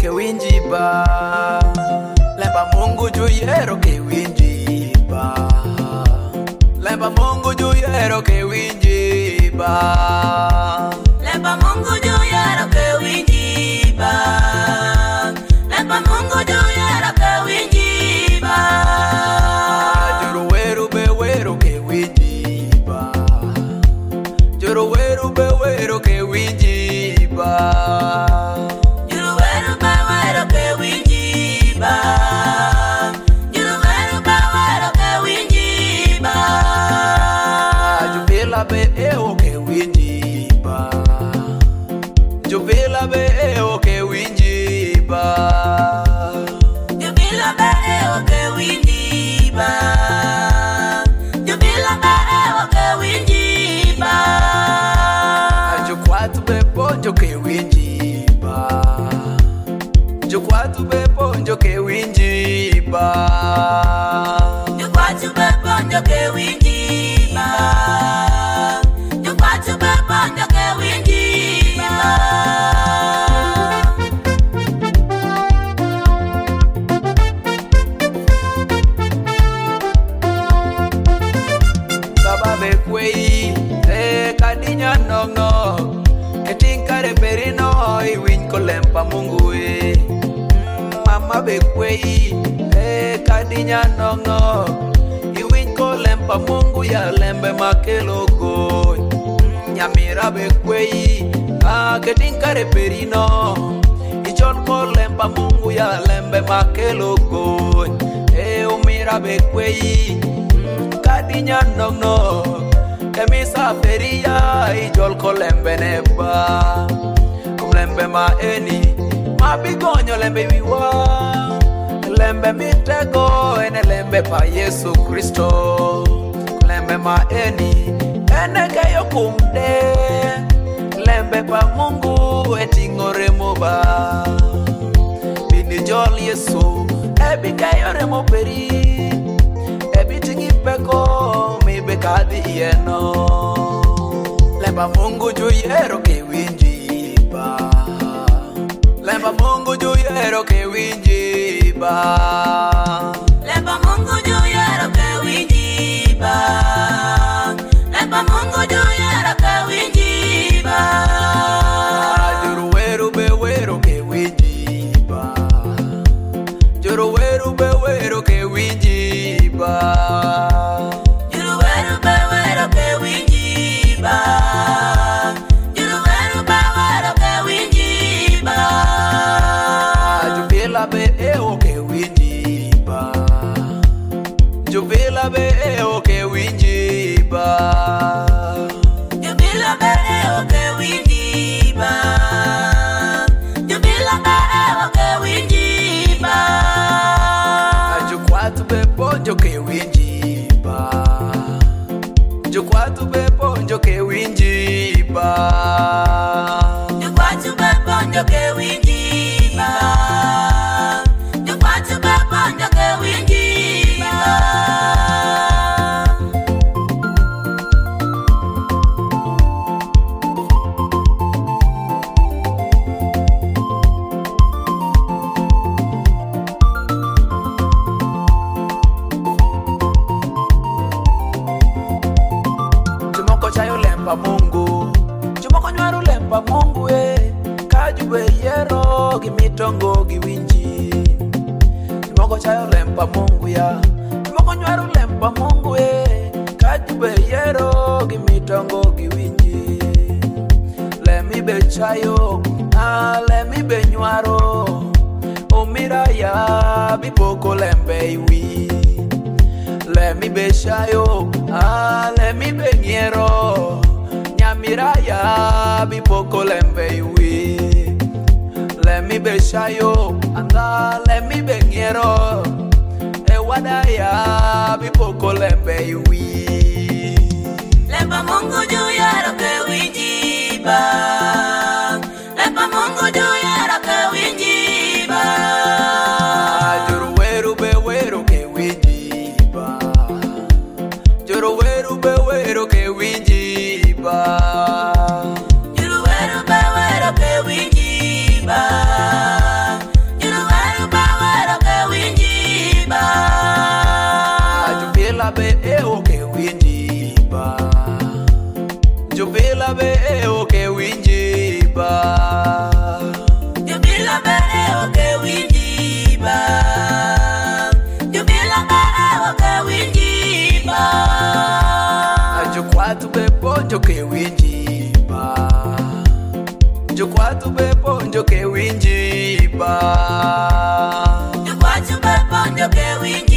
ke winji ba. Lemba Mungu juu yero ke winji ba. Lemba Mungu juu yero ke winji ba. Lemba Mungu juu yero ke winji ba. Lemba Mungu juu yero ke winji ba. Juru weru be weru ke winji ba. Juru weru be weru ke winji ba. Juru weru be weru ke winji ba. Juru weru be weru ke winji ba. Jubila be eo ke winji ba. Jubila be eo ke winji ba. Jubila be eo ke winji ba. Jubila be eo ke winji ba. Jukwatu be ponjo ke winji ba. Jukwatu be ponjo ke winji ba. Jukwatu be ponjo ke winji ba. Jukwatu be ponjo ke winji ba. Baba be kwei kadinya nongo ketinkare perino iwin kolempa Mungu e. Mama be kwei kadinya nongo iwin kolempa Mungu ya lembe makelo go. Nyamira be kwei ketinkare perino ichon kolempa Mungu ya lembe makelo go. Umira be kwei kadinya nongo Emisa feria ijol kolembe neba. Kumlembe ma eni ma bigonyo lembe wiwa. Lembe mitego ene lembe pa Yesu Kristo. Lembe ma eni ene kayo kumde. Lembe pa Mungu etingore moba. Bini jol Yesu ebi kayo remo peri. Ebi tingi peko kadi yeno. Lemba Mungu juu yero ke winji ba. Lemba Mungu juu yero ke winji ba. Lemba Mungu juu yero ke winji ba. Lemba Mungu juu yero ke winji ba. Juru weru be weru ke winji ba. Juru weru be weru ke winji ba. Jubila be eo ke winji ba. Jubila be eo ke winji ba. Jubila be eo ke winji ba. Jubila be eo ke winji ba. Jukwatu be ponjo ke winji ba. Jukwatu be ponjo ke winji ba. Jukwatu be ponjo ke winji ba. Jukwatu be ponjo ke winji ba. Jumoko chayo lemba Mungu. Jumoko nywaru lemba Mungu Kajube yero gimitongo giwinji. Jumoko chayo lemba Mungu ya. Jumoko nywaru lemba Mungu Kajube yero gimitongo giwinji. Lemi be chayo lemi be nywaru. Umira ya bipoko lembe iwi. Lemi be chayo lemi be nyero. Nyamira bipoko lembe iwi. Lemi be chayo lemi be nyero. Wadaya bipoko lembe iwi. Lemba Mungu juu yero ke winji ba. Lemba Mungu juu yero ke winji ba. Juru weru be weru ke winji ba. Juru weru be weru ke winji ba. Juru weru be weru ke winji ba. eo ke winjiba. Jubilanga eo ke winjiba. Ajukwatu bepo njoke winjiba. Jukwatu bepo njoke winjiba. Jukwatu bepo njoke winjiba.